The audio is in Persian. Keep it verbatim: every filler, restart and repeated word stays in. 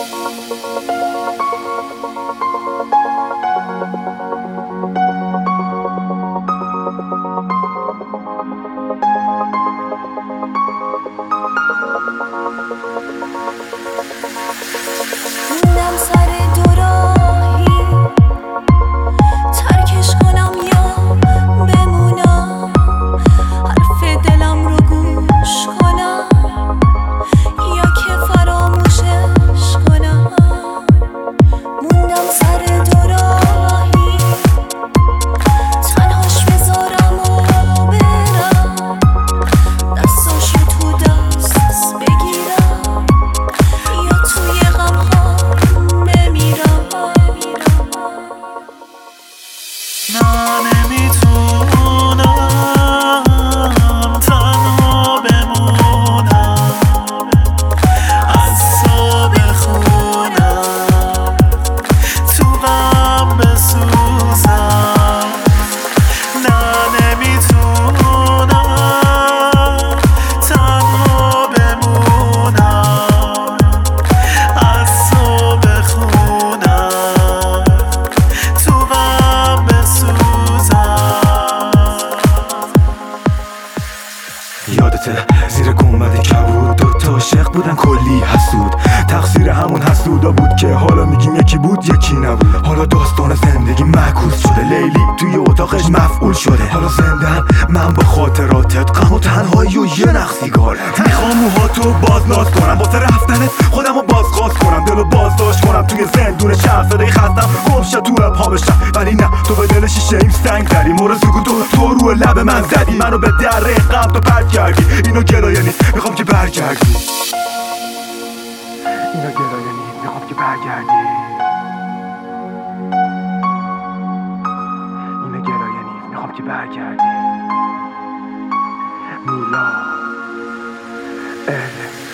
موندم سر دو راهی، ترکش کنم یا بمونم، حرف دلم رو گوش کنم یا که فراموشش کنم. موندم سر دو راهی، تنهاش بذارم و برم، دستاشو تو دست بگیرم یا توی غمها بمیرم. نه نمیتونم تنها بمونم، از تو بخونم، تو غم بسوزم. نه نمیتونم تنها بمونم، از تو بخونم، تو غم بسوزم. یادته زیر گنبد کبود دوتا عاشق بودن کلی حسود، تقصیر همون حسودا بود که حالا میگیم یکی بود یکی نبود. حالا داستان زندگی معکوس شده، لیلی توی اتاقش مفعول شده. حالا زنده‌ام من با خاطراتت، غم و تنهایی و یه نخ سیگار. میخوام موهاتو بازناز کنم، واسه رفتنت خودمو بازخواست کنم، دلو بازداشت کنم توی زندون شهر. صدای خستم گم شد تو ابهامشم، ولی نه تو به دل شیشه ایم سنگ زدی. مورد سکوتو تو رو لب من زدی، منو به دره غم تو پرت کردی. اینو گلایه نیست میخوام که برگردی، اینو گلایه نیست میخوام که برگردی، اینو گلایه نیست میخوام که برگردی. میلاد ال